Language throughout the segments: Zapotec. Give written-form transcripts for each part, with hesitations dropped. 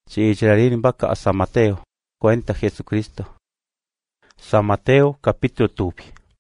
Chichirarin vaca a San Mateo. Cuenta Jesucristo. San Mateo capítulo 2.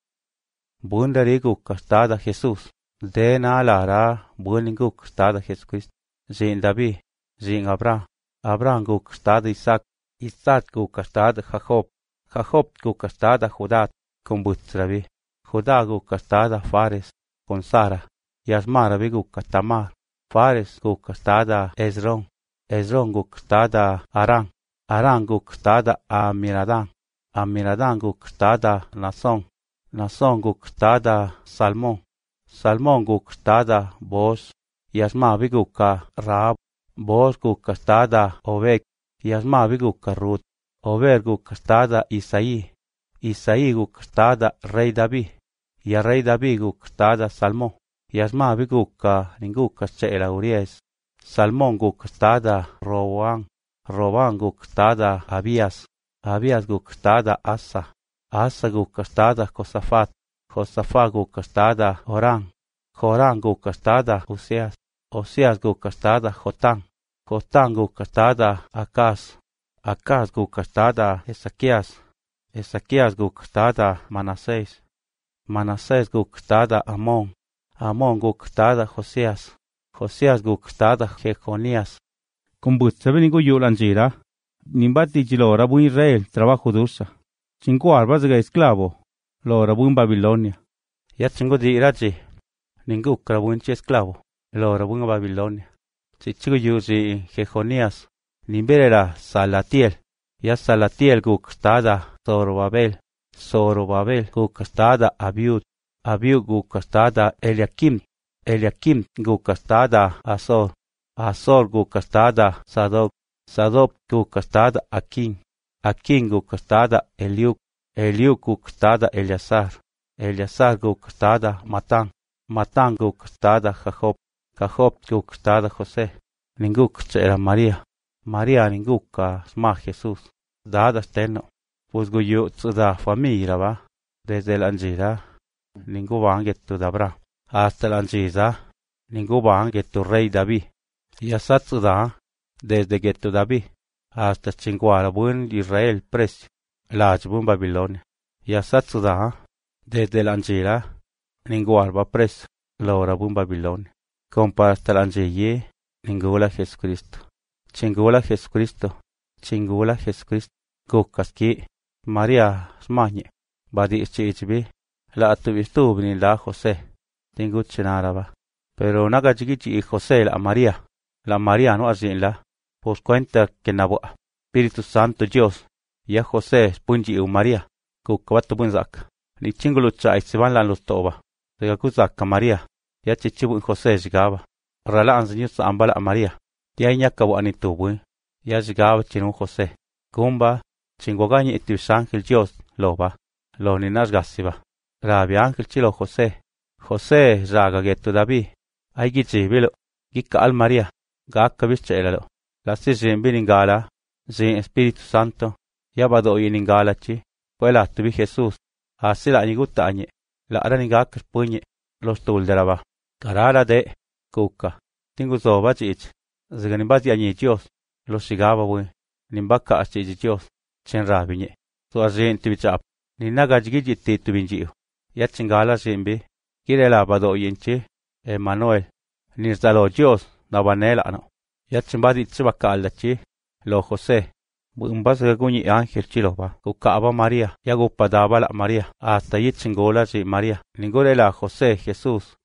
Bundarigu castada Jesús. De na lara bueningu castada Jesucristo. Jin David. Jin Abraham. Abraham gu castada Isaac. Isaac gu castada Jacob. Jacob gu castada Judá. Con Butrabi. Judá gu castada Fares. Con Sara. Yasmara gu castamar. Fares gu castada Esron. Esron gu castada Aram. Aram gu castada Aminadab. Aminadab gu castada Nasón. Nasón gu castada Salmón. Salmón gu castada Boaz. Yasma gu ka Rahab. Boaz gu castada Obed. Yasma gu ka Ruth. Obed gu castada Isaí. Isaí gu castada Rey David. Ya Rey David gu castada Salmón. Yasma gu ka ningu casela Urias. Salmón gu castada Roboam. Roboam gu castada Abías. Abías gu castada Asa. Asa gu castada Josafat. Josafat gu castada Joram. Joram gu castada Uzias. Uzias gu castada Jotam. Jotam gu castada Acaz. Acaz gu castada Ezequías. Ezequías gu castada Manasés. Manasés gu castada Amón. Amón gu castada Josías. Josías gu castada Jeconías. Kumbutsa ningu yulanjira. Nimbati jilora bu Israel trabajo dursa. Cinco arbas de esclavo. Lora bu Babilonia. Ya chingo di irachi. Ningu krabunchi esclavo. Lora bu Babilonia. Chichigo yuzi Jeconías. Nimberera Salatiel. Ya Salatiel gu castada Zorobabel. Zorobabel gu castada Abiud. Abiud gu castada Eliakim. Eliakim gu castada Azor. Azor gu castada Sadoc. Sadoc gu castada Aquim. Aquim gu castada Eliud. Eliud gu castada Eleazar. Eleazar gu castada Matán. Matán gu castada Jacob. Jacob gu castada José. Ningu era María. María ningu sma Jesús. Dada steno. Pues gu yu da familia va. Desde el anjira. Ningu van getu dabra. Hasta el anjiza. Ningu van getu rey David. Y asatsuda. Desde getu David. Hasta chinguara buen Israel precio. Lach buen Babilonia. Y asatsuda. Desde el anjira. Ningu arba precio. Laura buen Babilonia. Compara hasta el anjiye. Ningula Jesucristo. Chingula Jesucristo. Chingula Jesucristo. Gukaski. María smañe. Badi chichbi. La tuvistu ni la José. Tengo chenaraba. Pero naga chiquichi José la María. La María no la. Pues cuenta que nabo. Espíritu Santo Dios. Ya José punji María. Kukabato bunzak. Ni chingulu chai se van la los toba. Rega kuzaka María. Ya chichibu José llegaba. Rala anseñus ambala a María. Ya iñakabu anitubu. Ya llegaba chinu José. Kumba. Chingogañi itis ángel Dios loba. Lo ni nasgasiba. Rabi ángel chilo José. José raga getu David. Ay gichi bilo. Gika al María. Gaka bischelalo. La si biningala. Zin Espíritu Santo. Ya bado iningala chi. Puela tuvi Jesús. Asila aniguta añe. La aranigaka puñe. Los tulderaba. Karala de. Kuka. Tingu zoba chich. Ziganibati añe Dios. Los sigaba we. Nimbaka achi Dios. Chen rabiñe. So azin tibichap. Ninaga jigiji titu binjiu. Ya chingala zimbi. Kirela bado yinchi. Emmanuel. Nirzalo Dios. Nabanela no. Ya chimbadi chibaka alachi. Lo José. Bumbas gaguñi ángel chiloba. Kukaba María. Ya gupadaba la María. Hasta yichingola zi María. Ningorela José Jesús.